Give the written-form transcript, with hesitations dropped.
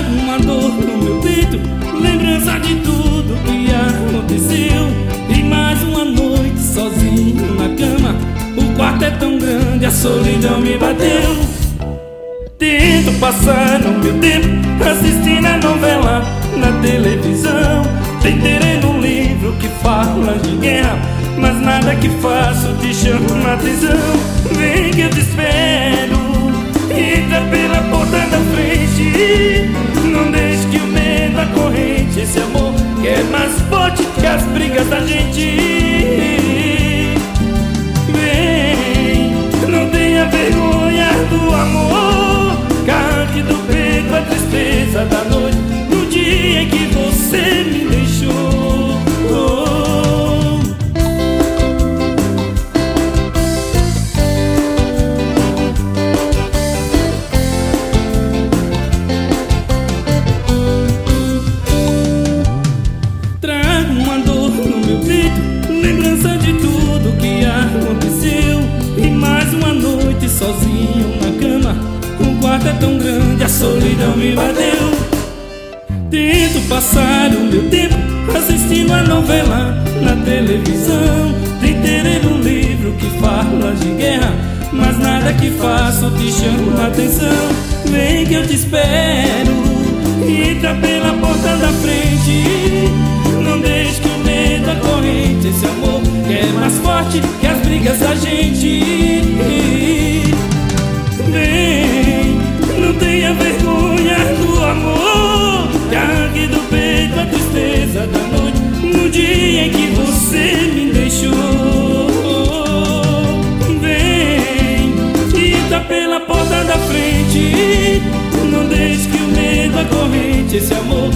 Trago uma dor no meu peito, lembrança de tudo que aconteceu. E mais uma noite sozinho na cama, o quarto é tão grande, a solidão me bateu. Tento passar o meu tempo assistindo a novela na televisão. Tentei ler um livro que fala de guerra, mas nada que faço te chama a atenção. Vem que eu te espero, entra pela porta da frente. Não deixe que o medo acorrente esse amor que é mais forte que as brigas da gente. Vem, não tenha vergonha do amor, carregue do peito a tristeza da noite, no dia em que você me deixou. Trago uma dor no meu peito, lembrança de tudo que aconteceu. E mais uma noite sozinho na cama, o quarto é tão grande, a solidão me bateu. Tento passar o meu tempo assistindo a novela na televisão. Tentei ler um livro que fala de guerra, mas nada que faço te chama a atenção. Vem que eu te espero, entra pela porta da frente. Não deixe que o medo acorrente esse amor que é mais forte que as brigas da gente. Vem, não tenha vergonha do amor, carregue do peito a tristeza da noite, no dia em que você me deixou. Vem, entra pela porta da frente. Não deixe que o medo acorrente esse amor